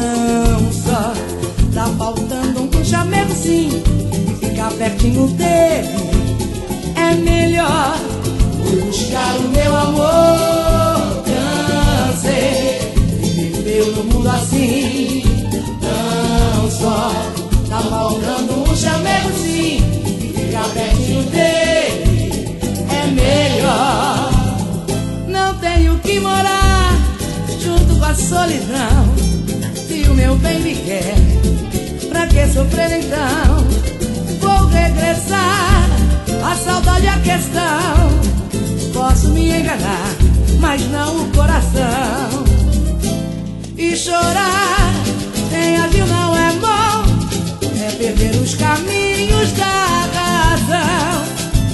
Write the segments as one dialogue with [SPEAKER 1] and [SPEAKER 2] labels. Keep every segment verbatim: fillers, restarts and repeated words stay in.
[SPEAKER 1] Não só tá faltando um chamego sim, e ficar pertinho dele é melhor. Fui buscar o meu amor, cansei de viver no mundo assim. Não só tá faltando um chamego sim, e ficar pertinho dele é melhor. Não tenho que morar junto com a solidão, se o meu bem me quer, pra que sofrer então? Vou regressar, a saudade é a questão. Posso me enganar, mas não o coração. E chorar sem agir não é bom, é perder os caminhos da razão.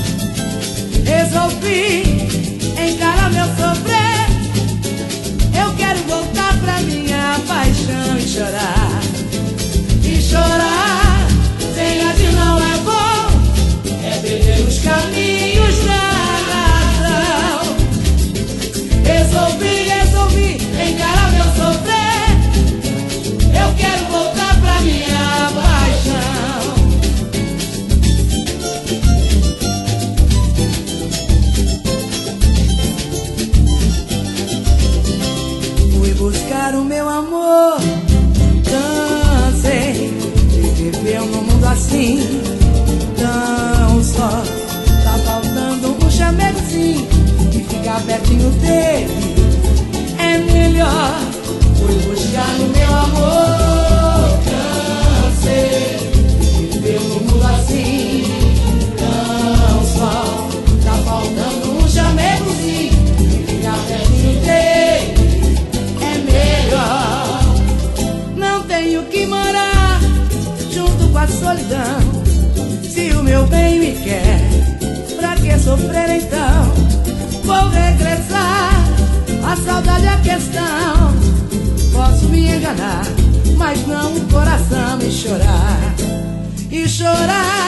[SPEAKER 1] Resolvi encarar meu sofrer, eu quero voltar pra minha paixão e chorar. E chorar sem agir não é bom, é perder os caminhos da razão. Resolvi, resolvi encarar meu sofrer, eu quero voltar pra minha paixão. Fui buscar o meu amor, cansei de viver num mundo assim. Não só tá faltando um chamego sim, e ficar pertinho dele é melhor. Fui buscar o meu amor, cansei de viver num mundo assim. Não só tá faltando um chamego sim, e ficar pertinho dele é melhor. Não tenho que morar junto com a solidão, se o meu bem me quer, pra que sofrer então? Vou regressar, a saudade é a questão. Posso me enganar, mas não o coração. E chorar, e chorar